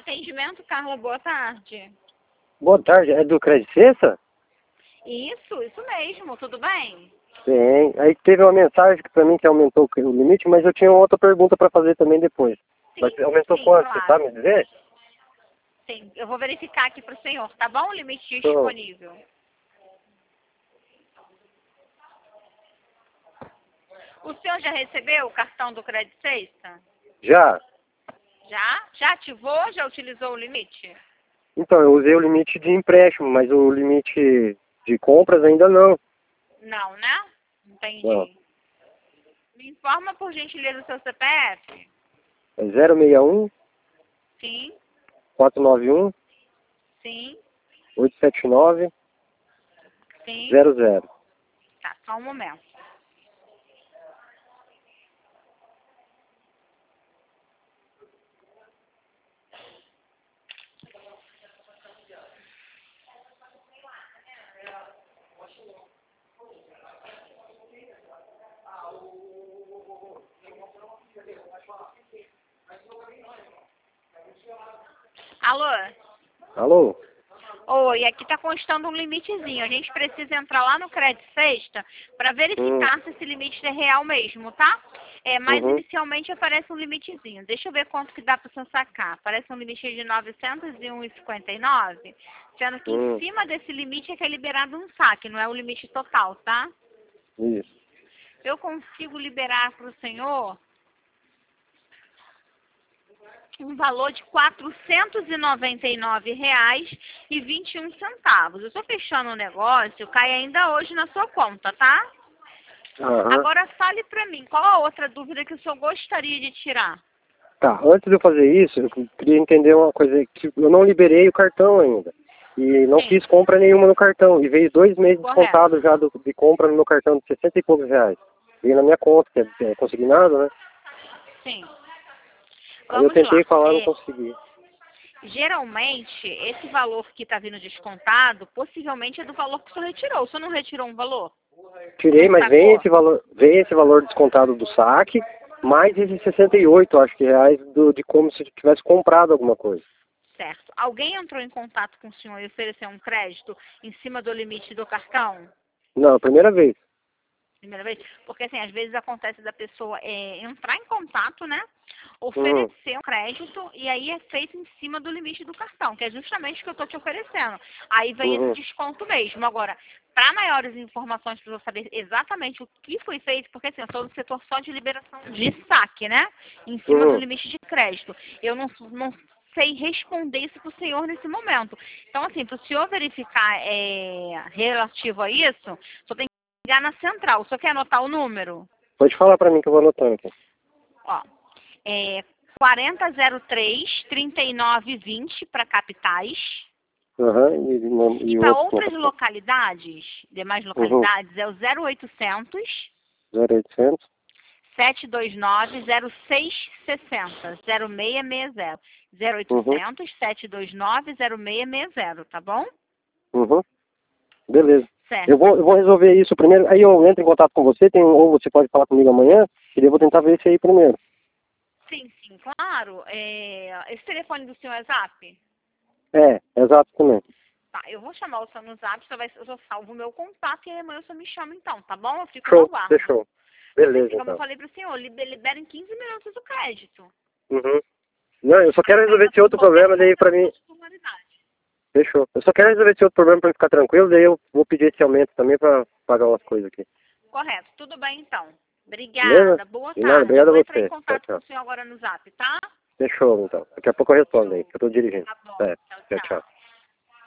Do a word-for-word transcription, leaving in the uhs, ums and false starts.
Atendimento, Carla, boa tarde. Boa tarde, é do Crédito Sexta? Isso, isso mesmo, tudo bem? Sim, aí teve uma mensagem que pra mim que aumentou o limite, mas eu tinha outra pergunta pra fazer também depois. Sim, Mas aumentou sim, quanto, claro. você sabe me dizer? Sim, eu vou verificar aqui para o senhor, tá bom? O limite Tô. disponível. O senhor já recebeu o cartão do Crédito Sexta? Já? Já? Já ativou? Já utilizou o limite? Então, eu usei o limite de empréstimo, mas o limite de compras ainda não. Não, né? Entendi. Não. Me informa, por gentileza, o seu C P F? É zero seis um, Sim, quatro nove um, sim, oito sete nove, sim. zero zero. Tá, só um momento. Alô? Alô? Oi, aqui está constando um limitezinho. A gente precisa entrar lá no Crédito Sexta para verificar Hum. se esse limite é real mesmo, tá? É, mas Uhum. inicialmente aparece um limitezinho. Deixa eu ver quanto que dá para você sacar. Aparece um limite de novecentos e um vírgula cinquenta e nove, sendo que em Hum. cima desse limite é que é liberado um saque, não é o limite total, tá? Isso. Eu consigo liberar para o senhor um valor de quatrocentos e noventa e nove reais e vinte e um centavos. Eu estou fechando o negócio, cai ainda hoje na sua conta, tá? Aham. Agora fale para mim, qual a outra dúvida que o senhor gostaria de tirar? Tá, antes de eu fazer isso, eu queria entender uma coisa, que eu não liberei o cartão ainda. E não Sim. fiz compra nenhuma no cartão. E veio dois meses Correto. descontado já do, de compra no meu cartão de sessenta e poucos reais. Veio na minha conta, que é, é consignado, né? Sim. Aí eu Vamos lá. tentei falar e não É, consegui. geralmente, esse valor que está vindo descontado, possivelmente é do valor que o senhor retirou. O senhor não retirou um valor? Tirei, Não mas vem sacou? esse valor, vem esse valor descontado do saque, mais esses sessenta e oito, acho que reais, do, de como se tivesse comprado alguma coisa. Certo. Alguém entrou em contato com o senhor e ofereceu um crédito em cima do limite do cartão? Não, primeira vez. Primeira vez? Porque, assim, às vezes acontece da pessoa é, entrar em contato, né? Uhum. Oferecer um crédito e aí é feito em cima do limite do cartão, que é justamente o que eu estou te oferecendo. Aí vem esse Uhum. desconto mesmo. Agora, para maiores informações, para eu saber exatamente o que foi feito, porque, assim, eu estou no setor só de liberação de saque, né? Em cima do Uhum. limite de crédito. Eu não, não sei responder isso para o senhor nesse momento. Então, assim, para o senhor verificar é, relativo a isso, só tem ligar na central. O senhor quer anotar o número? Pode falar pra mim que eu vou anotando aqui. Ó, é quarenta zero três, trinta e nove vinte para capitais. Aham, e, não- E e o para outro outras não. localidades, demais Uhum. localidades, é o zero oitocentos, zero oitocentos. sete dois nove, zero seis seis zero, zero seis seis zero. zero Uhum. oitocentos, sete dois nove, zero seis seis zero, tá bom? Uhum. Beleza. Eu Certo. vou, eu vou resolver isso primeiro. Aí eu entro em contato com você, tem, ou você pode falar comigo amanhã, e daí eu vou tentar ver esse aí primeiro. Sim, sim, claro. É, esse telefone do senhor é Zap? É, exato também. Tá, eu vou chamar o senhor no Zap, você vai, eu só salvo o meu contato e amanhã o senhor me chama então, tá bom? Eu fico no Show, aguardo. fechou. Mas Beleza, assim, como eu então. falei pro senhor, liber- libera em quinze minutos o crédito. Uhum. Não, eu só Aí quero resolver pega esse outro qualquer problema daí outra pra mim. formalidade. Fechou. Eu só quero resolver esse outro problema pra mim ficar tranquilo, daí eu vou pedir esse aumento também pra pagar umas coisas aqui. Correto, tudo bem então. Beleza? Obrigada, boa De nada, tarde. Eu obrigado vou a entrar em você. Tchau, contato com tchau. o senhor agora no Zap, tá? Fechou, então. Daqui a pouco eu respondo aí, Show. que eu tô dirigindo. Tá bom, É, tchau, tchau, tchau. tchau.